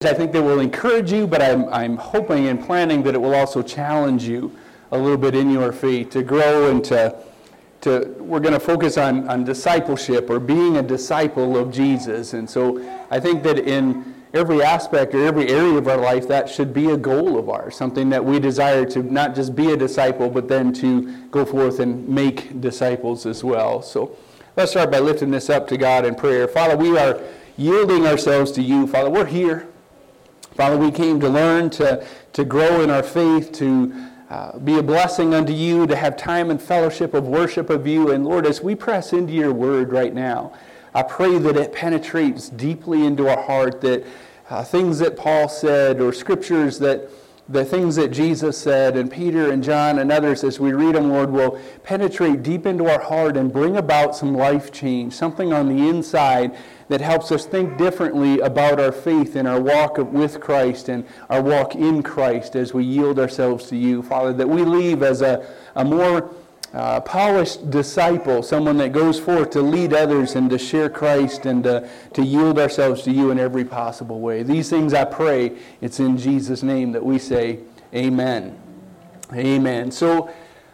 I think that will encourage you, but I'm hoping and planning that it will also challenge you a little bit in your faith to grow and we're going to focus on discipleship or being a disciple of Jesus. And so I think that in every aspect or every area of our life, that should be a goal of ours, something that we desire to not just be a disciple, but then to go forth and make disciples as well. So let's start by lifting this up to God in prayer. Father, we are yielding ourselves to you. Father, we're here. Father, we came to learn, to grow in our faith, to be a blessing unto you, to have time and fellowship of worship of you. And Lord, as we press into your word right now, I pray that it penetrates deeply into our heart, that things that Paul said or scriptures that the things that Jesus said and Peter and John and others, as we read them, Lord, will penetrate deep into our heart and bring about some life change, something on the inside that helps us think differently about our faith and our walk with Christ and our walk in Christ as we yield ourselves to you, Father, that we leave as a more polished disciple, someone that goes forth to lead others and to share Christ and to yield ourselves to you in every possible way. These things I pray, it's in Jesus' name that we say amen. Amen. So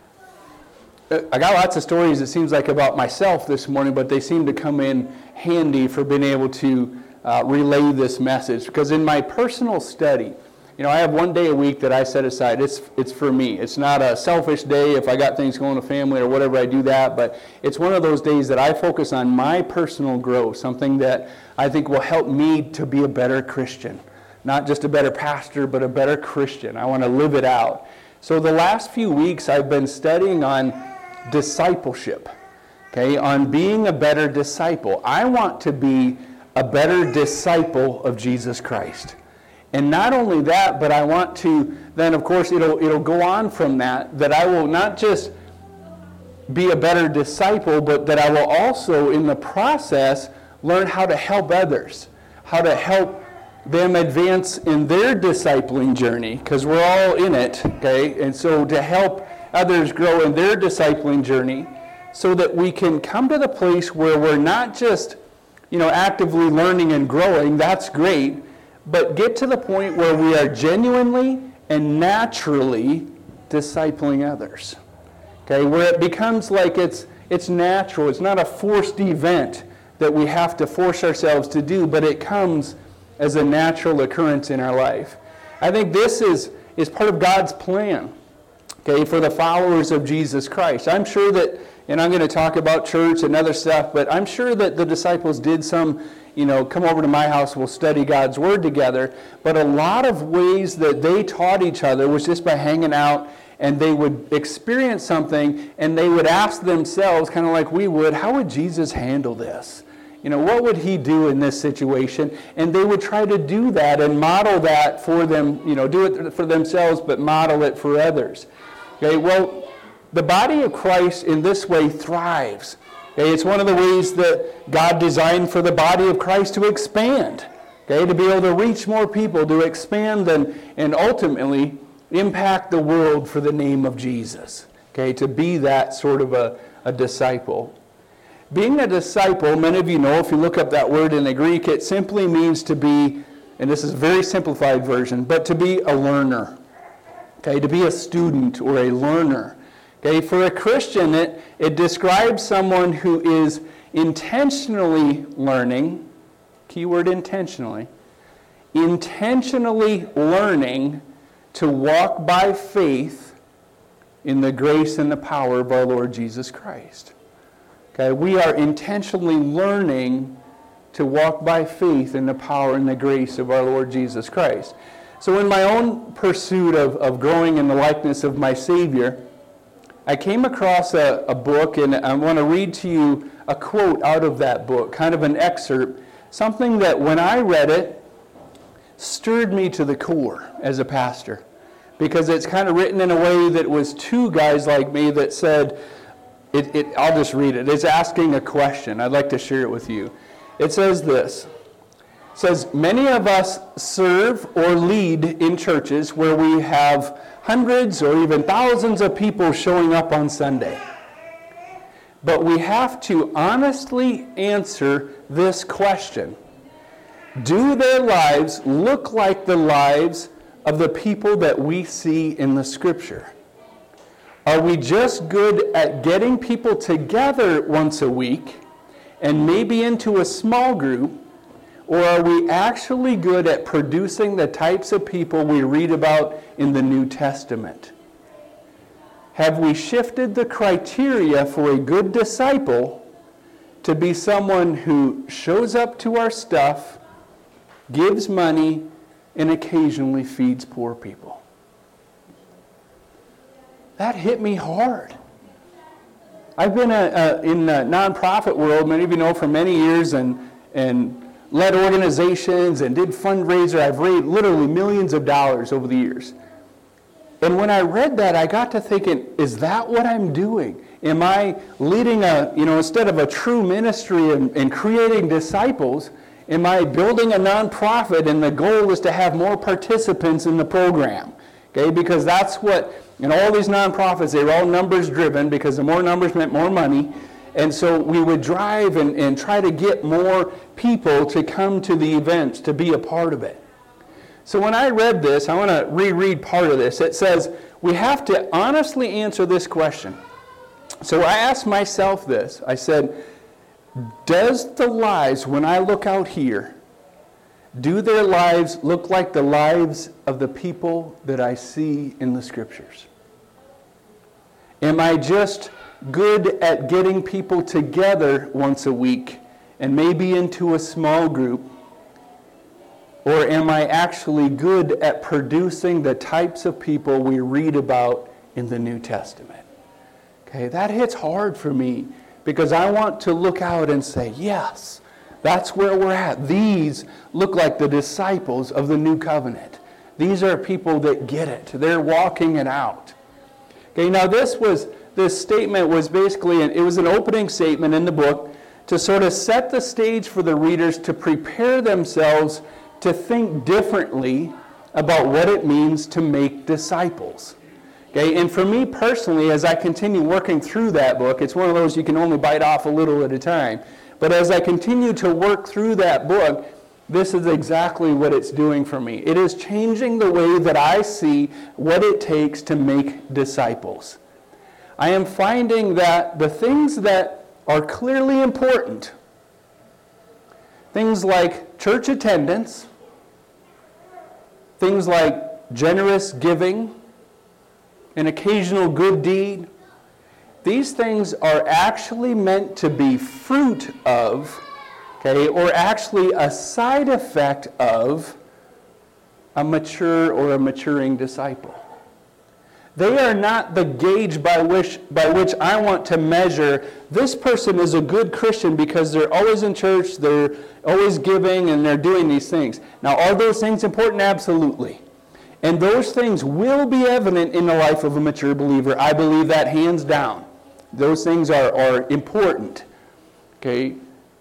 I got lots of stories, it seems like, about myself this morning, but they seem to come in handy for being able to relay this message. Because in my personal study, I have one day a week that I set aside. It's for me. It's not a selfish day. If I got things going to family or whatever, I do that. But it's one of those days that I focus on my personal growth, something that I think will help me to be a better Christian. Not just a better pastor, but a better Christian. I want to live it out. So the last few weeks I've been studying on discipleship, on being a better disciple. I want to be a better disciple of Jesus Christ. And not only that, but I want to, then of course it'll go on from that I will not just be a better disciple, but that I will also in the process learn how to help others, how to help them advance in their discipling journey, because we're all in it, and so to help others grow in their discipling journey so that we can come to the place where we're not just, actively learning and growing, that's great, but get to the point where we are genuinely and naturally discipling others. Where it becomes like it's natural. It's not a forced event that we have to force ourselves to do, but it comes as a natural occurrence in our life. I think this is part of God's plan, for the followers of Jesus Christ. I'm sure that, and I'm going to talk about church and other stuff, but I'm sure that the disciples did some, come over to my house, we'll study God's Word together. But a lot of ways that they taught each other was just by hanging out, and they would experience something, and they would ask themselves, kind of like we would, how would Jesus handle this? What would he do in this situation? And they would try to do that and model that for them, do it for themselves, but model it for others. Well, the body of Christ in this way thrives. It's one of the ways that God designed for the body of Christ to expand, to be able to reach more people, to expand and ultimately impact the world for the name of Jesus, to be that sort of a disciple. Being a disciple, many of you know, if you look up that word in the Greek, it simply means to be, and this is a very simplified version, but to be a learner, to be a student or a learner. For a Christian, it describes someone who is intentionally learning, keyword intentionally learning to walk by faith in the grace and the power of our Lord Jesus Christ. We are intentionally learning to walk by faith in the power and the grace of our Lord Jesus Christ. So in my own pursuit of growing in the likeness of my Savior, I came across a book, and I want to read to you a quote out of that book, kind of an excerpt, something that when I read it stirred me to the core as a pastor, because it's kind of written in a way that was two guys like me that said, I'll just read it. It's asking a question. I'd like to share it with you. It says this. It says, many of us serve or lead in churches where we have hundreds or even thousands of people showing up on Sunday. But we have to honestly answer this question. Do their lives look like the lives of the people that we see in the Scripture? Are we just good at getting people together once a week and maybe into a small group, or are we actually good at producing the types of people we read about in the New Testament? Have we shifted the criteria for a good disciple to be someone who shows up to our stuff, gives money, and occasionally feeds poor people? That hit me hard. I've been in the nonprofit world, many of you know, for many years, and led organizations and did fundraiser. I've raised literally millions of dollars over the years. And when I read that, I got to thinking, is that what I'm doing? Am I leading instead of a true ministry and creating disciples, am I building a nonprofit and the goal is to have more participants in the program? Okay, because that's what, all these nonprofits, they're all numbers driven because the more numbers meant more money. And so we would drive and try to get more people to come to the events, to be a part of it. So when I read this, I want to reread part of this. It says, we have to honestly answer this question. So I asked myself this. I said, does the lives, when I look out here, do their lives look like the lives of the people that I see in the Scriptures? Am I just good at getting people together once a week and maybe into a small group? Or am I actually good at producing the types of people we read about in the New Testament? Okay, that hits hard for me because I want to look out and say, yes, that's where we're at. These look like the disciples of the New Covenant. These are people that get it. They're walking it out. Okay, now this statement was basically, it was an opening statement in the book to sort of set the stage for the readers to prepare themselves to think differently about what it means to make disciples. Okay, and for me personally, as I continue working through that book, it's one of those you can only bite off a little at a time. But as I continue to work through that book, this is exactly what it's doing for me. It is changing the way that I see what it takes to make disciples. I am finding that the things that are clearly important, things like church attendance, things like generous giving, an occasional good deed, these things are actually meant to be fruit of, or actually a side effect of a mature or a maturing disciple. They are not the gauge by which I want to measure this person is a good Christian because they're always in church, they're always giving, and they're doing these things. Now, are those things important? Absolutely. And those things will be evident in the life of a mature believer. I believe that hands down. Those things are important. Okay?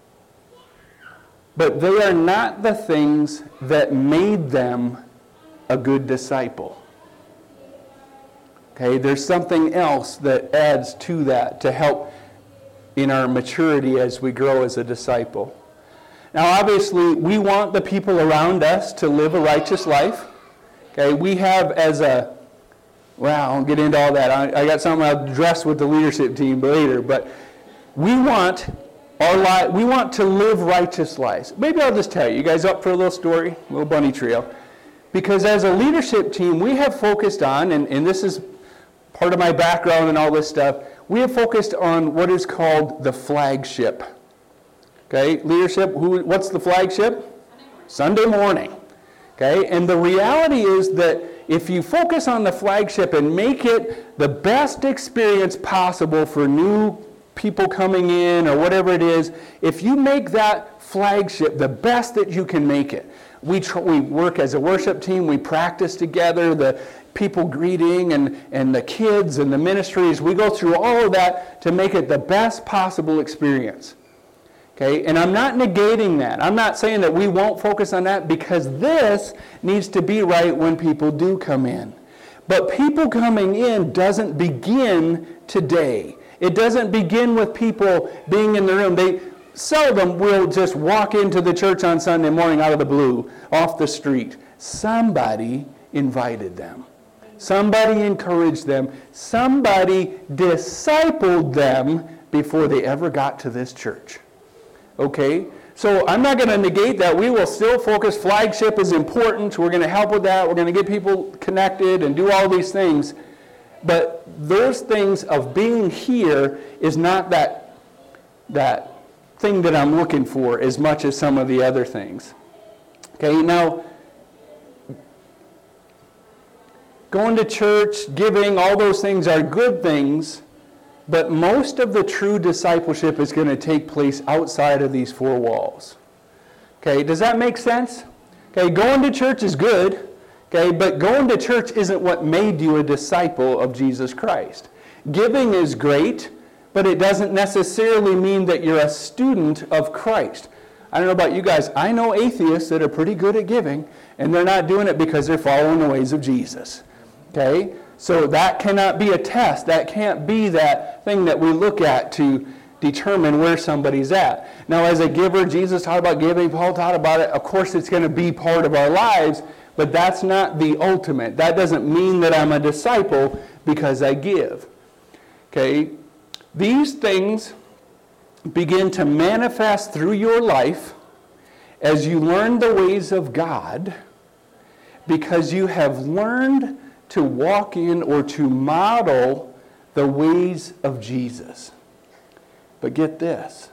But they are not the things that made them a good disciple. Okay, there's something else that adds to that to help in our maturity as we grow as a disciple. Now, obviously, we want the people around us to live a righteous life. Okay, we have I won't get into all that. I got something I'll address with the leadership team later, but we want to live righteous lives. Maybe I'll just tell you. You guys up for a little story? A little bunny trail. Because as a leadership team, we have focused on, and this is part of my background and all this stuff, we have focused on what is called the flagship. Okay, leadership, what's the flagship? Sunday morning. Okay, and the reality is that if you focus on the flagship and make it the best experience possible for new people coming in or whatever it is, if you make that flagship the best that you can make it, we work as a worship team, we practice together, the people greeting and the kids and the ministries, we go through all of that to make it the best possible experience. Okay, and I'm not negating that. I'm not saying that we won't focus on that because this needs to be right when people do come in. But people coming in doesn't begin today. It doesn't begin with people being in the room. seldom will just walk into the church on Sunday morning out of the blue, off the street. Somebody invited them. Somebody encouraged them. Somebody discipled them before they ever got to this church. Okay? So I'm not going to negate that. We will still focus. Flagship is important. We're going to help with that. We're going to get people connected and do all these things. But those things of being here is not that thing that I'm looking for as much as some of the other things. Okay, now, going to church, giving, all those things are good things, but most of the true discipleship is going to take place outside of these four walls. Okay, does that make sense? Okay, going to church is good, okay, but going to church isn't what made you a disciple of Jesus Christ. Giving is great, but it doesn't necessarily mean that you're a student of Christ. I don't know about you guys. I know atheists that are pretty good at giving, and they're not doing it because they're following the ways of Jesus. Okay? So that cannot be a test. That can't be that thing that we look at to determine where somebody's at. Now, as a giver, Jesus taught about giving. Paul taught about it. Of course, it's going to be part of our lives, but that's not the ultimate. That doesn't mean that I'm a disciple because I give. Okay? These things begin to manifest through your life as you learn the ways of God, because you have learned to walk in or to model the ways of Jesus. But get this.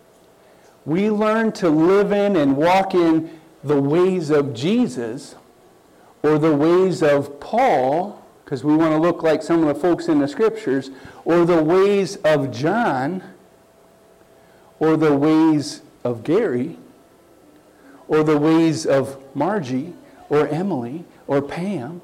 We learn to live in and walk in the ways of Jesus or the ways of Paul, because we want to look like some of the folks in the scriptures, or the ways of John, or the ways of Gary, or the ways of Margie, or Emily, or Pam.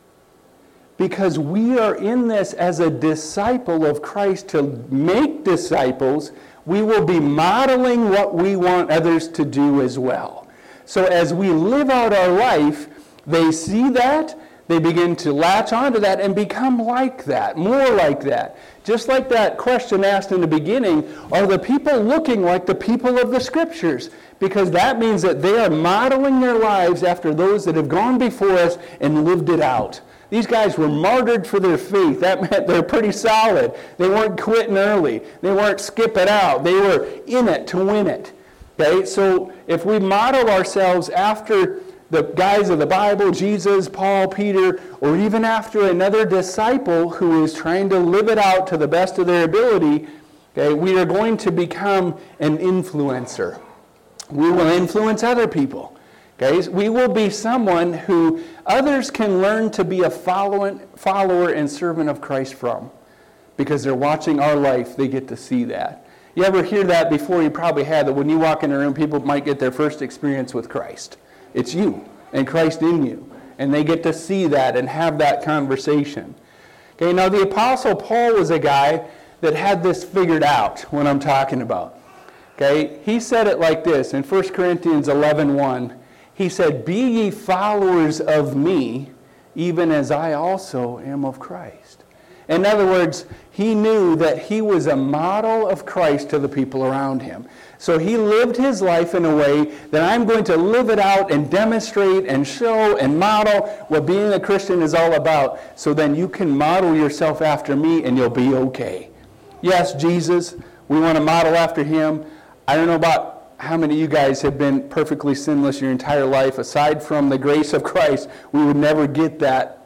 Because we are in this as a disciple of Christ to make disciples, we will be modeling what we want others to do as well. So as we live out our life, they see that, they begin to latch onto that and become like that, more like that. Just like that question asked in the beginning, are the people looking like the people of the Scriptures? Because that means that they are modeling their lives after those that have gone before us and lived it out. These guys were martyred for their faith. That meant they're pretty solid. They weren't quitting early. They weren't skipping out. They were in it to win it. Okay? So if we model ourselves after the guys of the Bible, Jesus, Paul, Peter, or even after another disciple who is trying to live it out to the best of their ability, okay, we are going to become an influencer. We will influence other people. Okay? We will be someone who others can learn to be a follower and servant of Christ from. Because they're watching our life, they get to see that. You ever hear that before? You probably had that when you walk in a room, people might get their first experience with Christ. It's you and Christ in you. And they get to see that and have that conversation. Okay, now the Apostle Paul was a guy that had this figured out, what I'm talking about. Okay, he said it like this in 1 Corinthians 11:1. He said, "Be ye followers of me, even as I also am of Christ." In other words, he knew that he was a model of Christ to the people around him. So he lived his life in a way that I'm going to live it out and demonstrate and show and model what being a Christian is all about. So then you can model yourself after me and you'll be okay. Yes, Jesus, we want to model after him. I don't know about how many of you guys have been perfectly sinless your entire life. Aside from the grace of Christ, we would never get that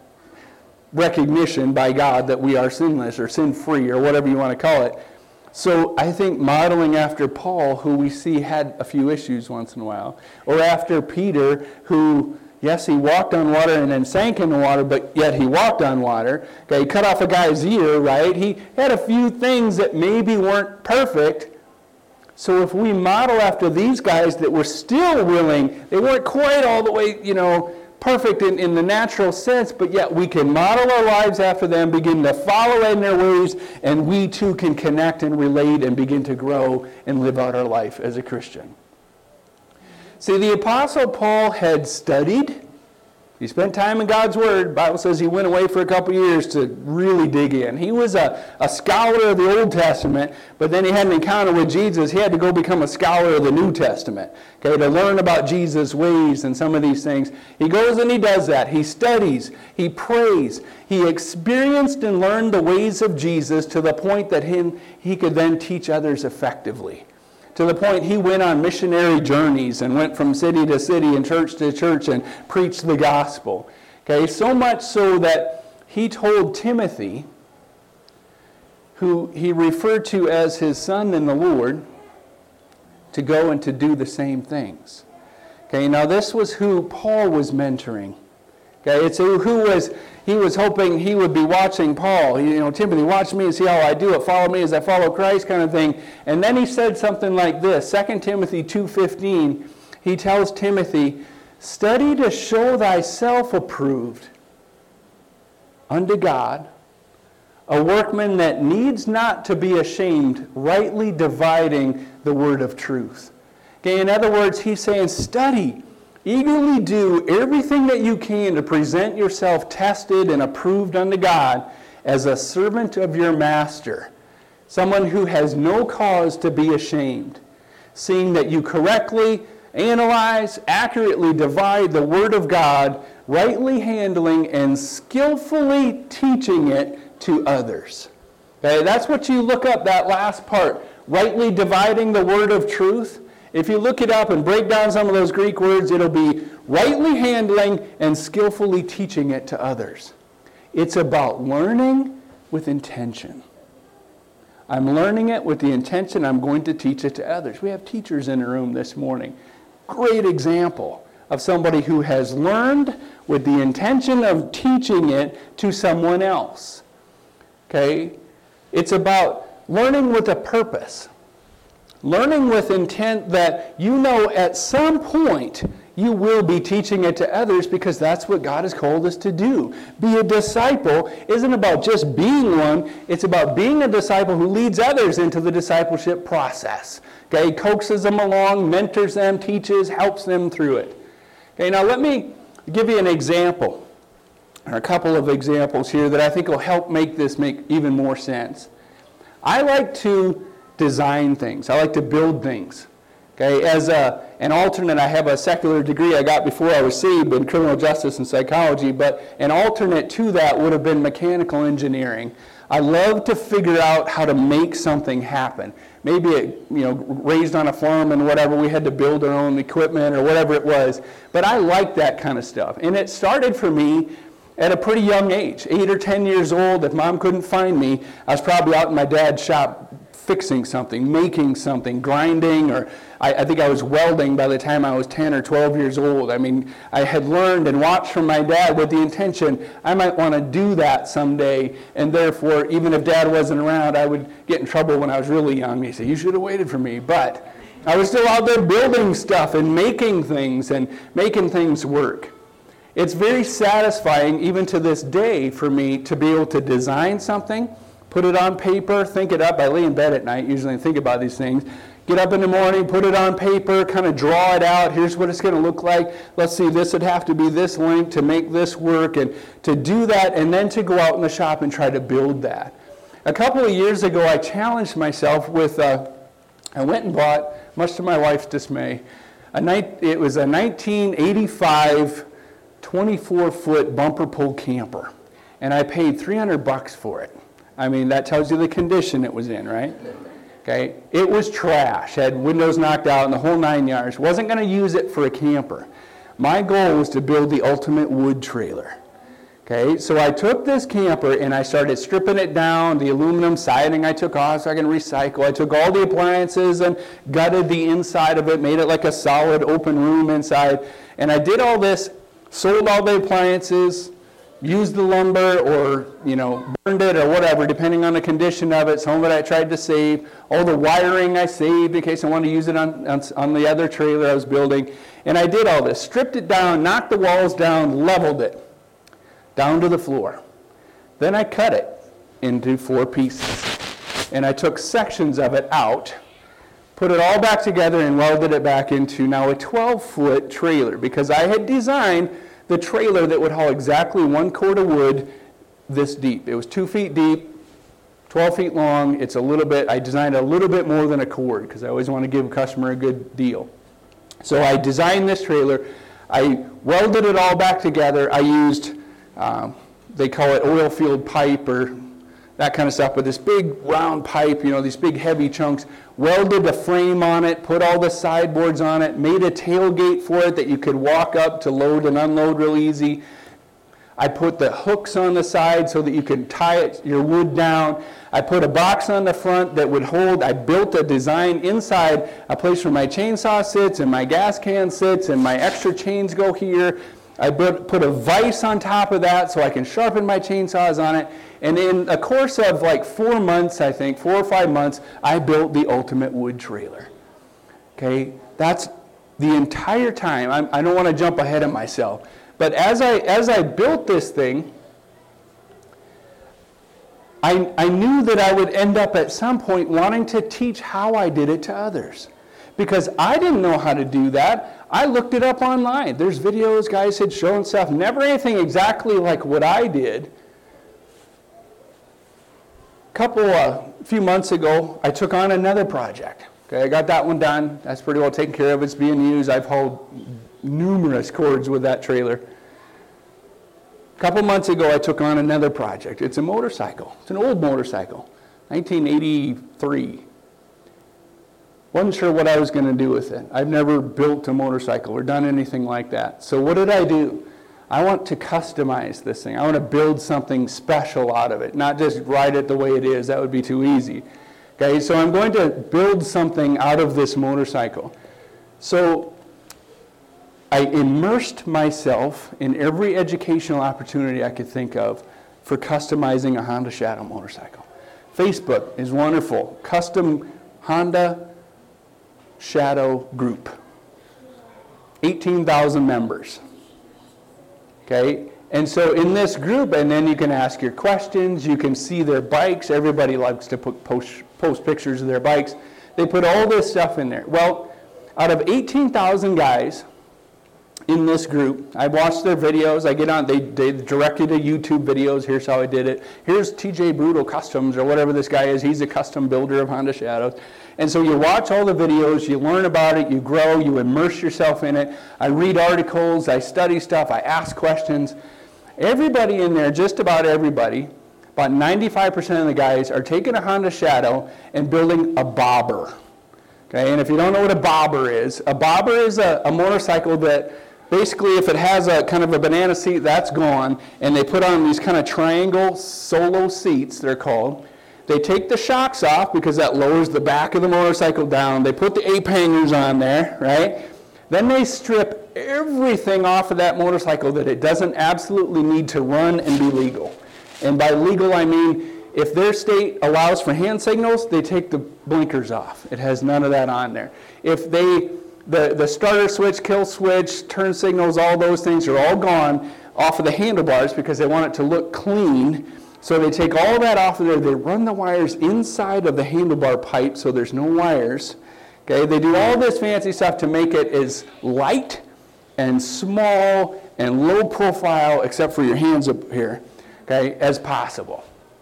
recognition by God that we are sinless or sin-free or whatever you want to call it. So I think modeling after Paul, who we see had a few issues once in a while, or after Peter, who, yes, he walked on water and then sank in the water, but yet he walked on water. Okay, he cut off a guy's ear, right? He had a few things that maybe weren't perfect. So if we model after these guys that were still willing, they weren't quite all the way, perfect in the natural sense, but yet we can model our lives after them, begin to follow in their ways, and we too can connect and relate and begin to grow and live out our life as a Christian. See, the Apostle Paul had studied, He spent time in God's Word. The Bible says he went away for a couple years to really dig in. He was a scholar of the Old Testament, but then he had an encounter with Jesus. He had to go become a scholar of the New Testament, okay, to learn about Jesus' ways and some of these things. He goes and he does that. He studies. He prays. He experienced and learned the ways of Jesus to the point that he could then teach others effectively. To the point he went on missionary journeys and went from city to city and church to church and preached the gospel. Okay, so much so that he told Timothy, who he referred to as his son in the Lord, to go and to do the same things. Okay, now this was who Paul was mentoring. Okay, it's he was hoping he would be watching Paul. Timothy, watch me and see how I do it. Follow me as I follow Christ, kind of thing. And then he said something like this, 2 Timothy 2:15. He tells Timothy, study to show thyself approved unto God, a workman that needs not to be ashamed, rightly dividing the word of truth. Okay, in other words, he's saying, study. Eagerly do everything that you can to present yourself tested and approved unto God as a servant of your master, someone who has no cause to be ashamed, seeing that you correctly analyze, accurately divide the Word of God, rightly handling and skillfully teaching it to others. Okay, that's what you look up, that last part, rightly dividing the Word of truth. If you look it up and break down some of those Greek words, it'll be rightly handling and skillfully teaching it to others. It's about learning with intention. I'm learning it with the intention I'm going to teach it to others. We have teachers in the room this morning. Great example of somebody who has learned with the intention of teaching it to someone else. Okay? It's about learning with a purpose. Learning with intent that at some point you will be teaching it to others because that's what God has called us to do. Be a disciple isn't about just being one. It's about being a disciple who leads others into the discipleship process. Okay, coaxes them along, mentors them, teaches, helps them through it. Okay, now let me give you an example, or a couple of examples here that I think will help make this make even more sense. I like to design things. I like to build things. Okay, as an alternate, I have a secular degree I got before I was saved in criminal justice and psychology, but an alternate to that would have been mechanical engineering. I love to figure out how to make something happen. Maybe raised on a farm and whatever, we had to build our own equipment or whatever it was. But I like that kind of stuff. And it started for me at a pretty young age, 8 or 10 years old. If Mom couldn't find me, I was probably out in my dad's shop fixing something, making something, grinding, or I think I was welding by the time I was 10 or 12 years old. I mean, I had learned and watched from my dad with the intention, I might want to do that someday, and therefore, even if Dad wasn't around, I would get in trouble when I was really young. He'd say, you should have waited for me. But I was still out there building stuff and making things work. It's very satisfying, even to this day, for me to be able to design something, put it on paper, think it up. I lay in bed at night usually and think about these things. Get up in the morning, put it on paper, kind of draw it out. Here's what it's going to look like. Let's see, this would have to be this length to make this work. And to do that, and then to go out in the shop and try to build that. A couple of years ago, I challenged myself with, I went and bought, much to my wife's dismay, it was a 1985 24-foot bumper pull camper. And I paid $300 for it. I mean, that tells you the condition it was in, right? Okay, it was trash, had windows knocked out and the whole 9 yards. Wasn't going to use it for a camper. My goal was to build the ultimate wood trailer. Okay, so I took this camper and I started stripping it down. The aluminum siding I took off so I can recycle. I took all the appliances and gutted the inside of it, made it like a solid open room inside. And I did all this, sold all the appliances, used the lumber or, burned it or whatever, depending on the condition of it. Some of it I tried to save. All the wiring I saved in case I wanted to use it on the other trailer I was building. And I did all this, stripped it down, knocked the walls down, leveled it down to the floor. Then I cut it into 4 pieces. And I took sections of it out, put it all back together and welded it back into now a 12-foot trailer because I had designed the trailer that would haul exactly 1 cord of wood this deep. It was 2 feet deep, 12 feet long. It's a little bit, I designed a little bit more than a cord because I always want to give a customer a good deal. So I designed this trailer. I welded it all back together. I used, they call it oil field pipe or that kind of stuff, but this big round pipe, these big heavy chunks, welded a frame on it, put all the sideboards on it, made a tailgate for it that you could walk up to load and unload real easy. I put the hooks on the side so that you could tie your wood down. I put a box on the front that would hold, I built a design inside, a place where my chainsaw sits and my gas can sits and my extra chains go here. I put a vise on top of that so I can sharpen my chainsaws on it. And in a course of like 4 months, I think, 4 or 5 months, I built the ultimate wood trailer. Okay, that's the entire time. I don't want to jump ahead of myself. But as I built this thing, I knew that I would end up at some point wanting to teach how I did it to others. Because I didn't know how to do that. I looked it up online. There's videos, guys had shown stuff, never anything exactly like what I did. A few months ago, I took on another project. Okay, I got that one done. That's pretty well taken care of. It's being used. I've hauled numerous cords with that trailer. A couple months ago, I took on another project. It's a motorcycle. It's an old motorcycle, 1983. Wasn't sure what I was going to do with it. I've never built a motorcycle or done anything like that. So what did I do? I want to customize this thing. I want to build something special out of it, not just ride it the way it is. That would be too easy. Okay, so I'm going to build something out of this motorcycle. So I immersed myself in every educational opportunity I could think of for customizing a Honda Shadow motorcycle. Facebook is wonderful. Custom Honda Shadow group. 18,000 members. Okay, and so in this group, and then you can ask your questions, you can see their bikes. Everybody likes to post pictures of their bikes. They put all this stuff in there. Well, out of 18,000 guys in this group, I watched their videos. I get on, they directed to YouTube videos. Here's how I did it. Here's TJ Brutal Customs or whatever this guy is. He's a custom builder of Honda Shadows. And so you watch all the videos, you learn about it, you grow, you immerse yourself in it. I read articles, I study stuff, I ask questions. Everybody in there, just about everybody, about 95% of the guys are taking a Honda Shadow and building a bobber. Okay, and if you don't know what a bobber is a motorcycle that basically if it has a kind of a banana seat, that's gone, and they put on these kind of triangle solo seats, they're called. They take the shocks off because that lowers the back of the motorcycle down. They put the ape hangers on there, right? Then they strip everything off of that motorcycle that it doesn't absolutely need to run and be legal. And by legal, I mean if their state allows for hand signals, they take the blinkers off. It has none of that on there. If the starter switch, kill switch, turn signals, all those things are all gone off of the handlebars because they want it to look clean. So they take all that off of there, they run the wires inside of the handlebar pipe so there's no wires. Okay, they do all this fancy stuff to make it as light and small and low profile, except for your hands up here, okay, as possible.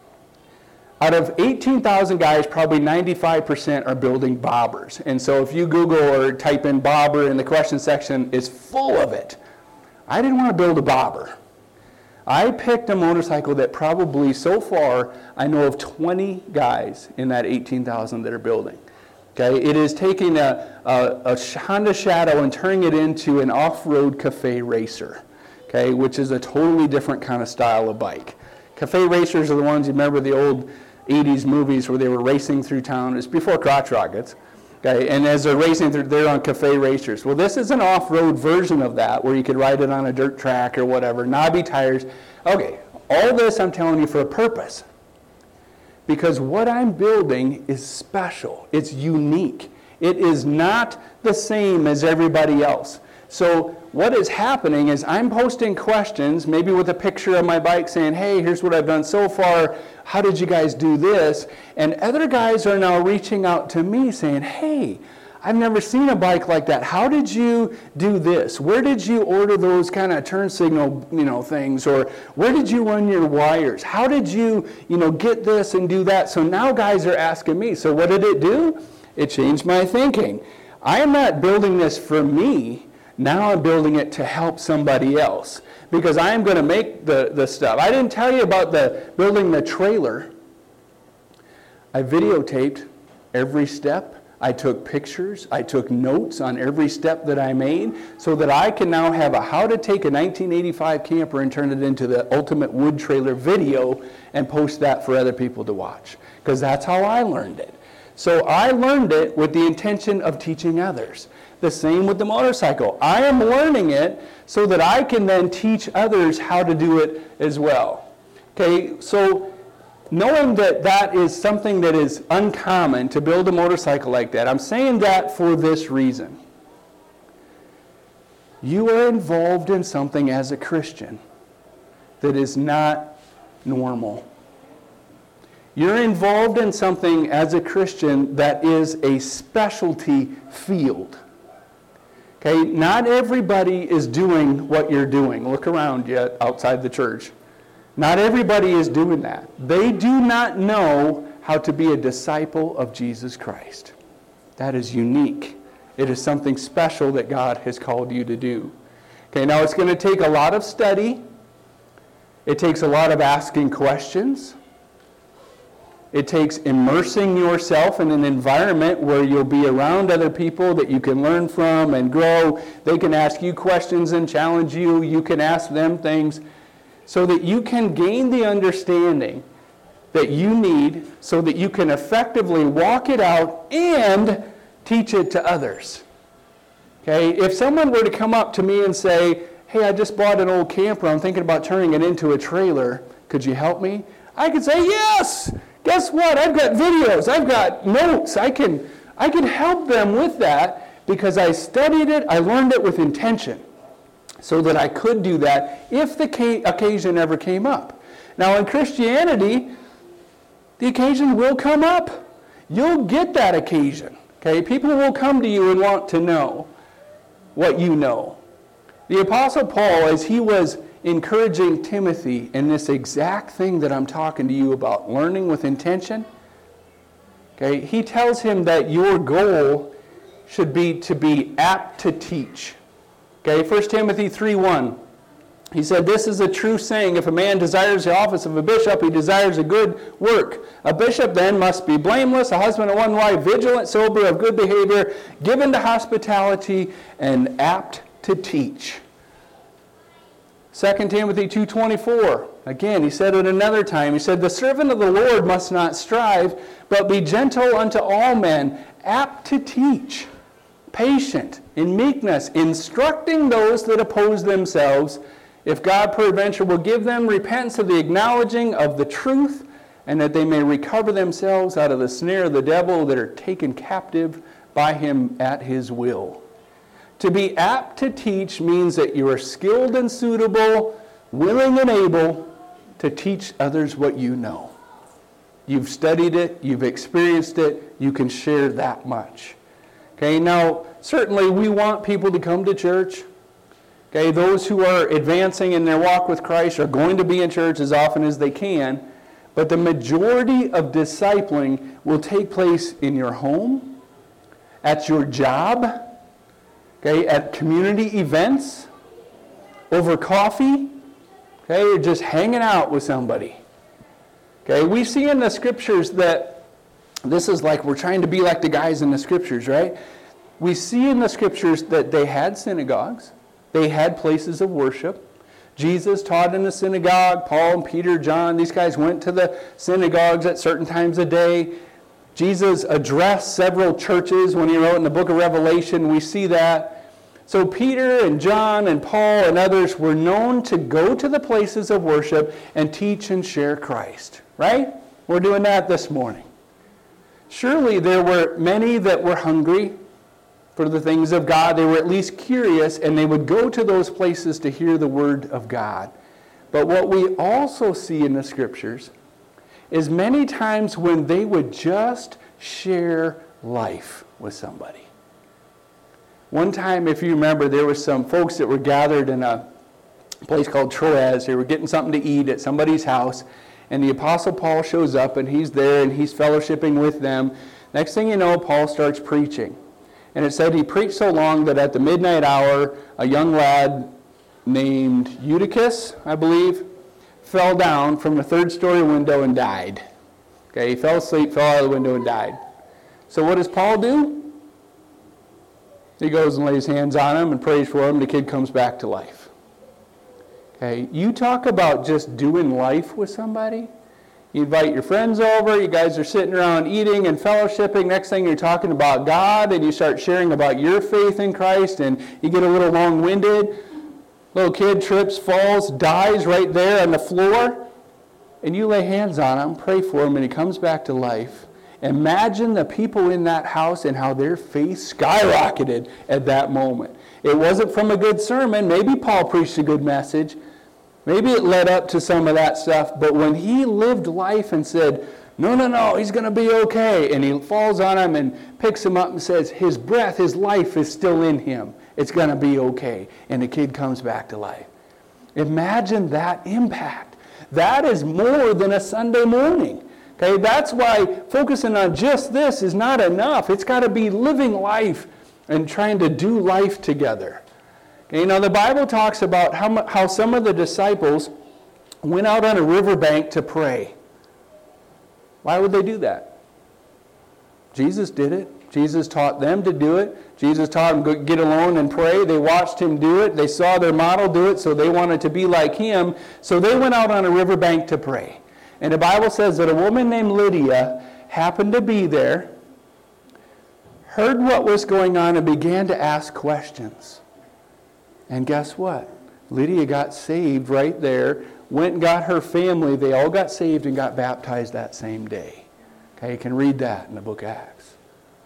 Out of 18,000 guys, probably 95% are building bobbers. And so if you Google or type in bobber in the question section, it's full of it. I didn't want to build a bobber. I picked a motorcycle that probably, so far, I know of 20 guys in that 18,000 that are building. Okay, it is taking a Honda Shadow and turning it into an off-road cafe racer, okay, which is a totally different kind of style of bike. Cafe racers are the ones, you remember the old 80s movies where they were racing through town. It's before crotch rockets. Okay, and as they're racing through, they're on cafe racers. Well, this is an off-road version of that where you could ride it on a dirt track or whatever, knobby tires. Okay, all this I'm telling you for a purpose. Because what I'm building is special. It's unique. It is not the same as everybody else. So what is happening is I'm posting questions, maybe with a picture of my bike saying, hey, here's what I've done so far. How did you guys do this? And other guys are now reaching out to me saying, hey, I've never seen a bike like that. How did you do this? Where did you order those kind of turn signal, things? Or where did you run your wires? How did you, get this and do that? So now guys are asking me. So what did it do? It changed my thinking. I am not building this for me. Now I'm building it to help somebody else. Because I am going to make the stuff. I didn't tell you about building the trailer. I videotaped every step. I took pictures. I took notes on every step that I made so that I can now have a how to take a 1985 camper and turn it into the ultimate wood trailer video and post that for other people to watch. Because that's how I learned it. So I learned it with the intention of teaching others. The same with the motorcycle. I am learning it so that I can then teach others how to do it as well. Okay, so knowing that is something that is uncommon to build a motorcycle like that, I'm saying that for this reason. You are involved in something as a Christian that is not normal. You're involved in something as a Christian that is a specialty field. Okay, not everybody is doing what you're doing. Look around yet outside the church. Not everybody is doing that. They do not know how to be a disciple of Jesus Christ. That is unique. It is something special that God has called you to do. Okay, now it's going to take a lot of study. It takes a lot of asking questions. It takes immersing yourself in an environment where you'll be around other people that you can learn from and grow. They can ask you questions and challenge you. You can ask them things so that you can gain the understanding that you need so that you can effectively walk it out and teach it to others. Okay, if someone were to come up to me and say, hey, I just bought an old camper, I'm thinking about turning it into a trailer, could you help me? I could say, yes! Guess what? I've got videos, I've got notes, I can help them with that because I studied it, I learned it with intention so that I could do that if the occasion ever came up. Now in Christianity, the occasion will come up. You'll get that occasion. Okay? People will come to you and want to know what you know. The Apostle Paul, as he was encouraging Timothy in this exact thing that I'm talking to you about, learning with intention, okay, he tells him that your goal should be to be apt to teach. Okay, 1 Timothy 3:1. He said, this is a true saying, if a man desires the office of a bishop, he desires a good work. A bishop then must be blameless, a husband of one wife, vigilant, sober, of good behavior, given to hospitality, and apt to teach. 2 Timothy 2:24. Again, he said it another time. He said, the servant of the Lord must not strive, but be gentle unto all men, apt to teach, patient, in meekness, instructing those that oppose themselves, if God peradventure will give them repentance of the acknowledging of the truth, and that they may recover themselves out of the snare of the devil that are taken captive by him at his will. To be apt to teach means that you are skilled and suitable, willing and able to teach others what you know. You've studied it, you've experienced it, you can share that much. Okay, now certainly we want people to come to church. Okay, those who are advancing in their walk with Christ are going to be in church as often as they can, but the majority of discipling will take place in your home, at your job, okay, at community events, over coffee, okay, or just hanging out with somebody. Okay, we see in the scriptures that this is like we're trying to be like the guys in the scriptures, right? We see in the scriptures that they had synagogues. They had places of worship. Jesus taught in the synagogue. Paul and Peter, John, these guys went to the synagogues at certain times of day. Jesus addressed several churches when he wrote in the book of Revelation. We see that. So Peter and John and Paul and others were known to go to the places of worship and teach and share Christ, right? We're doing that this morning. Surely there were many that were hungry for the things of God. They were at least curious, and they would go to those places to hear the word of God. But what we also see in the scriptures is many times when they would just share life with somebody. One time, if you remember, there were some folks that were gathered in a place called Troas. They were getting something to eat at somebody's house, and the Apostle Paul shows up, and he's there, and he's fellowshipping with them. Next thing you know, Paul starts preaching. And it said he preached so long that at the midnight hour, a young lad named Eutychus, I believe, fell down from a third-story window and died. Okay, he fell asleep, fell out of the window, and died. So what does Paul do? He goes and lays hands on him and prays for him. The kid comes back to life. Okay, you talk about just doing life with somebody. You invite your friends over, you guys are sitting around eating and fellowshipping. Next thing you're talking about God, and you start sharing about your faith in Christ, and you get a little long-winded. Little kid trips, falls, dies right there on the floor, and you lay hands on him, pray for him, and he comes back to life. Imagine the people in that house and how their faith skyrocketed at that moment. It wasn't from a good sermon. Maybe Paul preached a good message. Maybe it led up to some of that stuff. But when he lived life and said, no, he's going to be okay, and he falls on him and picks him up and says, his breath, his life is still in him. It's going to be okay. And the kid comes back to life. Imagine that impact. That is more than a Sunday morning. Okay, that's why focusing on just this is not enough. It's got to be living life and trying to do life together. Okay, you know, the Bible talks about how some of the disciples went out on a riverbank to pray. Why would they do that? Jesus did it. Jesus taught them to do it. Jesus taught them to get alone and pray. They watched him do it. They saw their model do it, so they wanted to be like him. So they went out on a riverbank to pray. And the Bible says that a woman named Lydia happened to be there, heard what was going on, and began to ask questions. And guess what? Lydia got saved right there, went and got her family. They all got saved and got baptized that same day. Okay, you can read that in the book of Acts.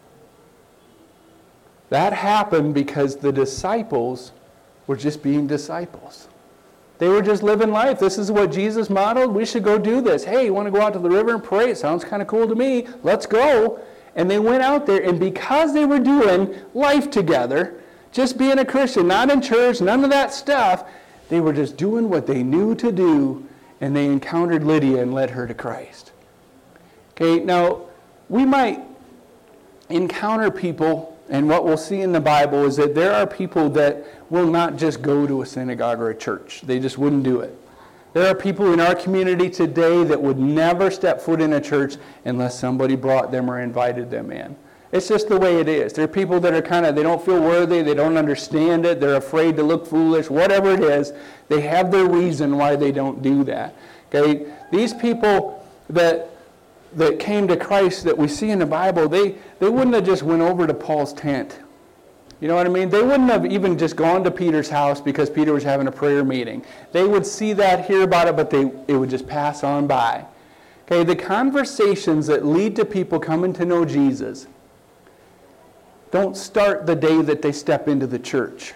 That happened because the disciples were just being disciples. They were just living life. This is what Jesus modeled. We should go do this. Hey, you want to go out to the river and pray? It sounds kind of cool to me. Let's go. And they went out there, and because they were doing life together, just being a Christian, not in church, none of that stuff, they were just doing what they knew to do, and they encountered Lydia and led her to Christ. Okay, now, we might encounter people, and what we'll see in the Bible is that there are people that will not just go to a synagogue or a church. They just wouldn't do it. There are people in our community today that would never step foot in a church unless somebody brought them or invited them in. It's just the way it is. There are people that are they don't feel worthy, they don't understand it, they're afraid to look foolish, whatever it is, they have their reason why they don't do that. Okay? These people that came to Christ that we see in the Bible, they wouldn't have just went over to Paul's tent. You know what I mean? They wouldn't have even just gone to Peter's house because Peter was having a prayer meeting. They would see that, hear about it, but it would just pass on by. Okay, the conversations that lead to people coming to know Jesus don't start the day that they step into the church.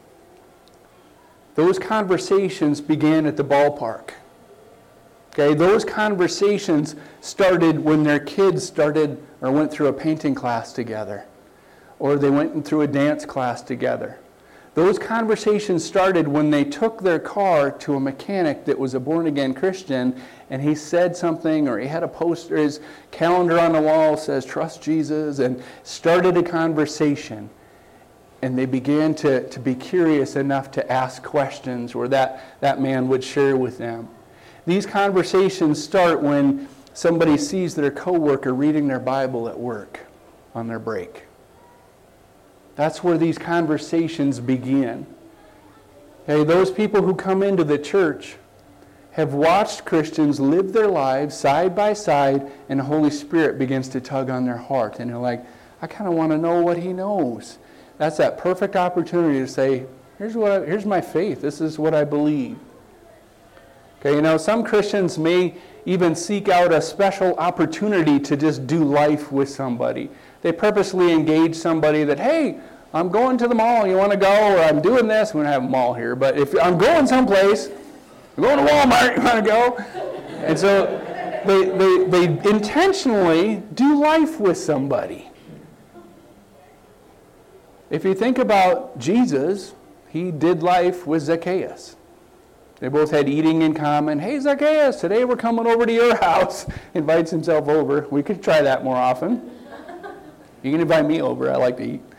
Those conversations began at the ballpark. Okay, those conversations started when their kids started or went through a painting class together, or they went through a dance class together. Those conversations started when they took their car to a mechanic that was a born-again Christian, and he said something, or he had a poster, his calendar on the wall says, "Trust Jesus," and started a conversation. And they began to be curious enough to ask questions, or that man would share with them. These conversations start when somebody sees their coworker reading their Bible at work on their break. That's where these conversations begin. Okay, those people who come into the church have watched Christians live their lives side by side, and the Holy Spirit begins to tug on their heart. And they're like, I kind of want to know what he knows. That's that perfect opportunity to say, here's my faith. This is what I believe. Okay, you know, some Christians may even seek out a special opportunity to just do life with somebody. They purposely engage somebody that, hey, I'm going to the mall, you want to go? Or I'm doing this, we don't have a mall here, but if I'm going someplace, I'm going to Walmart, you want to go? And so they intentionally do life with somebody. If you think about Jesus, he did life with Zacchaeus. They both had eating in common. Hey, Zacchaeus, today we're coming over to your house. Invites himself over. We could try that more often. You can invite me over. I like to eat.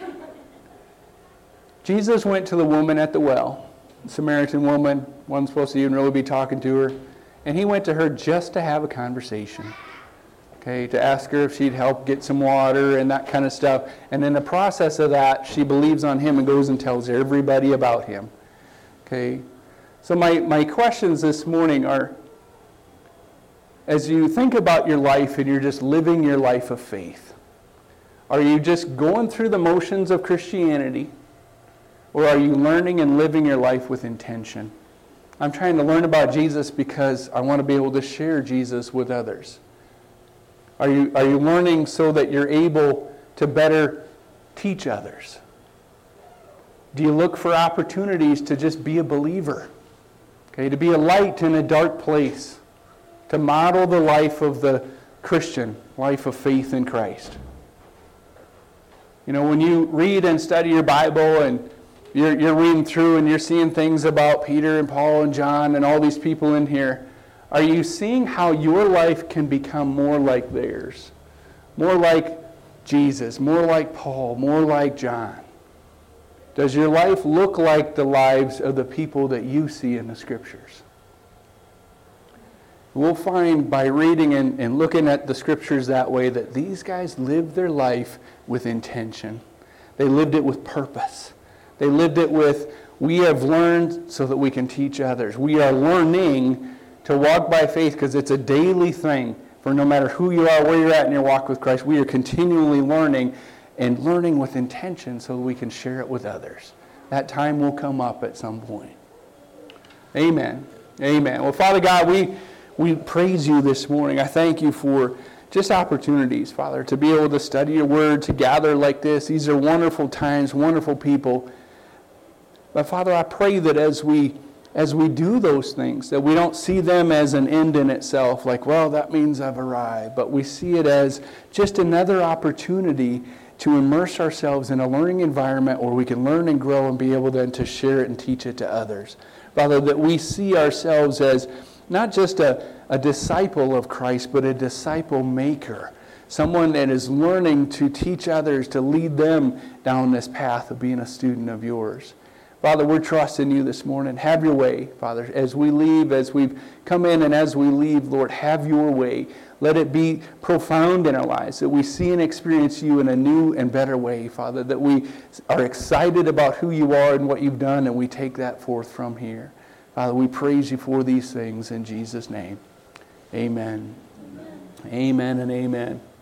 Jesus went to the woman at the well, the Samaritan woman, wasn't supposed to even really be talking to her. And he went to her just to have a conversation. Okay, to ask her if she'd help get some water and that kind of stuff. And in the process of that, she believes on him and goes and tells everybody about him. Okay, so my questions this morning are, as you think about your life and you're just living your life of faith, are you just going through the motions of Christianity, or are you learning and living your life with intention? I'm trying to learn about Jesus because I want to be able to share Jesus with others. Are you learning so that you're able to better teach others? Do you look for opportunities to just be a believer? Okay, to be a light in a dark place, to model the life of the Christian, life of faith in Christ. You know, when you read and study your Bible and you're reading through and you're seeing things about Peter and Paul and John and all these people in here, are you seeing how your life can become more like theirs? More like Jesus, more like Paul, more like John? Does your life look like the lives of the people that you see in the Scriptures? We'll find by reading and looking at the Scriptures that way that these guys lived their life with intention. They lived it with purpose. They lived it with, we have learned so that we can teach others. We are learning to walk by faith because it's a daily thing. For no matter who you are, where you're at in your walk with Christ, we are continually learning and learning with intention so that we can share it with others. That time will come up at some point. Amen. Amen. Well, Father God, we praise you this morning. I thank you for just opportunities, Father, to be able to study your word, to gather like this. These are wonderful times, wonderful people. But Father, I pray that as we do those things, that we don't see them as an end in itself, like, well, that means I've arrived. But we see it as just another opportunity to immerse ourselves in a learning environment where we can learn and grow and be able then to share it and teach it to others. Father, that we see ourselves as not just a disciple of Christ, but a disciple maker. Someone that is learning to teach others, to lead them down this path of being a student of yours. Father, we're trusting you this morning. Have your way, Father. As we leave, as we've come in and as we leave, Lord, have your way. Let it be profound in our lives, that we see and experience you in a new and better way, Father, that we are excited about who you are and what you've done, and we take that forth from here. Father, we praise you for these things in Jesus' name. Amen. Amen, amen and amen.